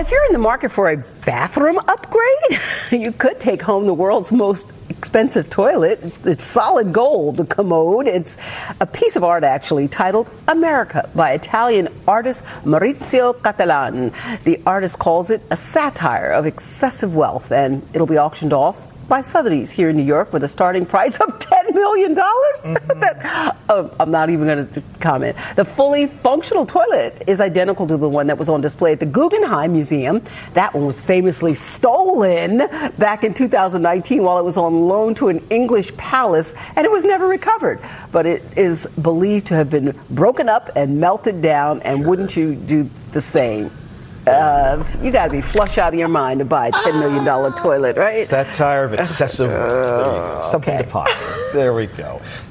if you're in the market for a bathroom upgrade, you could take home the world's most expensive toilet. It's solid gold, the commode. It's a piece of art, actually, titled America by Italian artist Maurizio Cattelan. The artist calls it a satire of excessive wealth, and it'll be auctioned off by Sotheby's here in New York with a starting price of $10 million. I'm not even going to comment. The fully functional toilet is identical to the one that was on display at the Guggenheim Museum. That one was famously stolen back in 2019 while it was on loan to an English palace, and it was never recovered. But it is believed to have been broken up and melted down, and wouldn't you do the same? You got to be flush out of your mind to buy a $10 million toilet, right? Satire of excessive something to ponder. There we go.